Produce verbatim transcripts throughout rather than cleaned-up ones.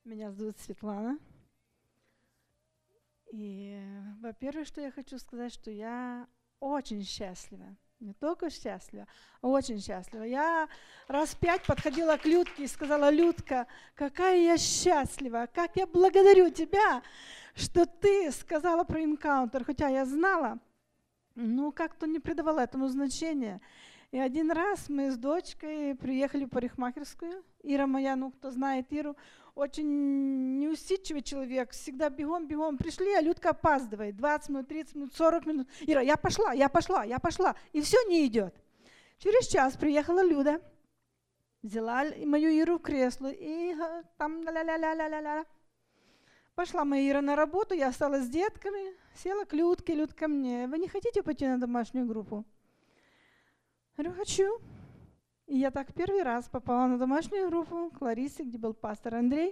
Меня зовут Светлана. И, во-первых, что я хочу сказать, что я очень счастлива. Не только счастлива, а очень счастлива. Я раз пять подходила к Людке и сказала: Людка, какая я счастлива, как я благодарю тебя, что ты сказала про энкаунтер, хотя я знала, ну как-то не придавала этому значения. И один раз мы с дочкой приехали в парикмахерскую. Ира моя, ну кто знает Иру, очень неусидчивый человек, всегда бегом-бегом пришли, а Людка опаздывает. двадцать минут, тридцать минут, сорок минут. Ира, я пошла, я пошла, я пошла. И все не идет. Через час приехала Люда, взяла мою Иру в кресло и там ля-ля-ля-ля-ля-ля. Пошла моя Ира на работу, я осталась с детками, села к Людке, Людка мне: вы не хотите пойти на домашнюю группу? Я говорю: хочу. И я так первый раз попала на домашнюю группу к Ларисе, где был пастор Андрей.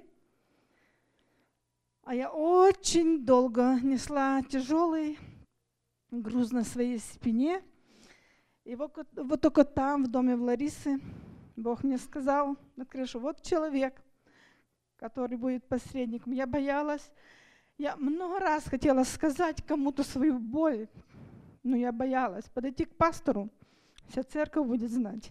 А я очень долго несла тяжелый груз на своей спине. И вот, вот только там, в доме в Ларисы, Бог мне сказал на крышу: вот человек, который будет посредником. Я боялась. Я много раз хотела сказать кому-то свою боль, но я боялась подойти к пастору. Вся церковь будет знать.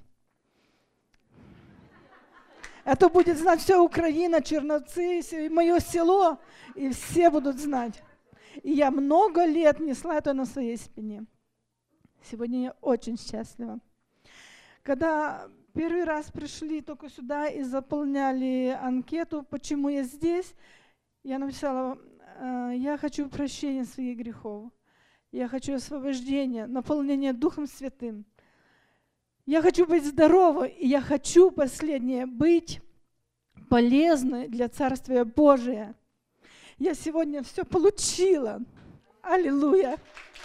Это будет знать вся Украина, Черновцы, мое село, и все будут знать. И я много лет несла это на своей спине. Сегодня я очень счастлива. Когда первый раз пришли только сюда и заполняли анкету, почему я здесь, я написала: я хочу прощения своих грехов, я хочу освобождения, наполнения Духом Святым. Я хочу быть здоровой, и я хочу, последнее, быть полезной для Царствия Божия. Я сегодня все получила. Аллилуйя.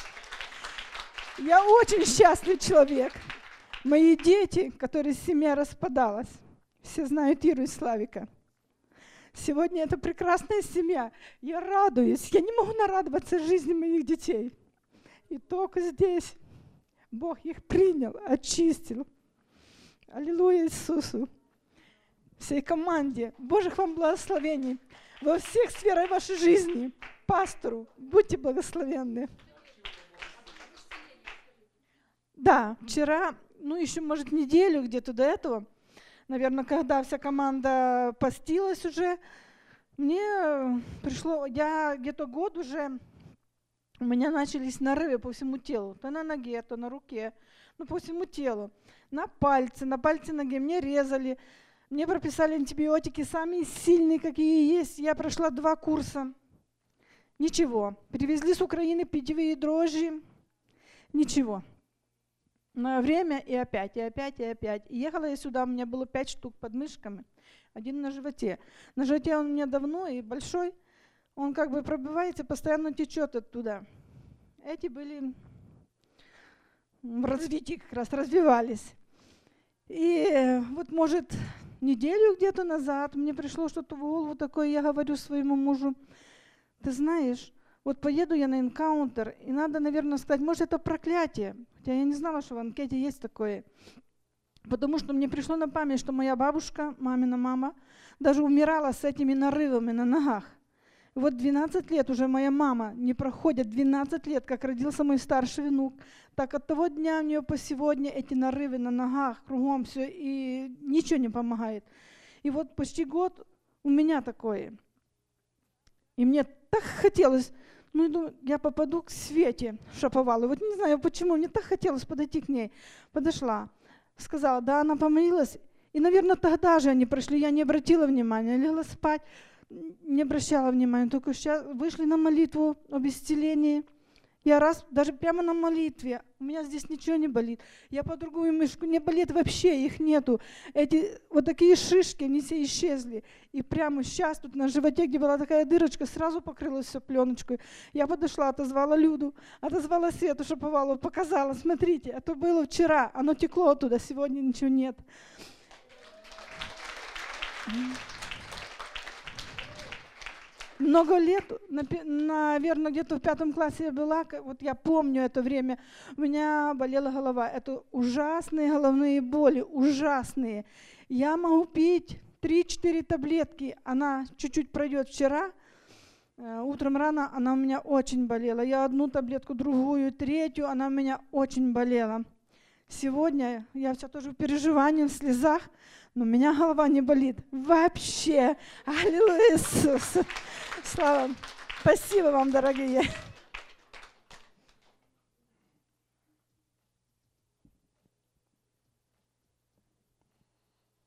Я очень счастливый человек. Мои дети, которые семья распадалась, все знают Иру и Славика. Сегодня это прекрасная семья. Я радуюсь. Я не могу нарадоваться жизни моих детей. И только здесь Бог их принял, очистил. Аллилуйя Иисусу. Всей команде Божьих вам благословений во всех сферах вашей жизни. Пастору, будьте благословенны. Да, вчера, ну еще, может, неделю где-то до этого, наверное, когда вся команда постилась уже, мне пришло, я где-то год уже, у меня начались нарывы по всему телу. То на ноге, то на руке, ну по всему телу. На пальце, на пальце ноги мне резали. Мне прописали антибиотики, самые сильные, какие есть. Я прошла два курса. Ничего. Привезли с Украины питьевые дрожжи. Ничего. На время и опять, и опять, и опять. И ехала я сюда, у меня было пять штук под мышками. Один на животе. На животе он у меня давно и большой. Он как бы пробивается, постоянно течет оттуда. Эти были в развитии, как раз развивались. И вот, может, неделю где-то назад мне пришло что-то в голову такое, я говорю своему мужу: ты знаешь, вот поеду я на энкаунтер, и надо, наверное, сказать, может, это проклятие. Хотя я не знала, что в анкете есть такое. Потому что мне пришло на память, что моя бабушка, мамина мама, даже умирала с этими нарывами на ногах. Вот двенадцать лет уже моя мама не проходит, двенадцать лет, как родился мой старший внук. Так от того дня у нее по сегодня эти нарывы на ногах, кругом все, и ничего не помогает. И вот почти год у меня такое. И мне так хотелось, ну, иду, я попаду к Свете Шаповаловой. Вот не знаю почему, мне так хотелось подойти к ней. Подошла, сказала, да, она помолилась. И, наверное, тогда же они прошли, я не обратила внимания, легла спать. Не обращала внимания, только сейчас вышли на молитву об исцелении. Я раз, даже прямо на молитве, у меня здесь ничего не болит. Я по другую мышку, не болит вообще, их нету. Эти вот такие шишки, они все исчезли. И прямо сейчас тут на животе, где была такая дырочка, сразу покрылась все пленочкой. Я подошла, отозвала Люду, отозвала Свету Шаповалову, показала, смотрите, это было вчера, оно текло оттуда, сегодня ничего нет. Много лет, наверное, где-то в пятом классе я была, вот я помню это время, у меня болела голова. Это ужасные головные боли, ужасные. Я могу пить три-четыре таблетки, она чуть-чуть пройдет. Вчера э, утром рано она у меня очень болела. Я одну таблетку, другую, третью, она у меня очень болела. Сегодня я вся тоже в переживании, в слезах, но у меня голова не болит вообще. Аллилуйя, Иисус! Слава! Спасибо вам, дорогие!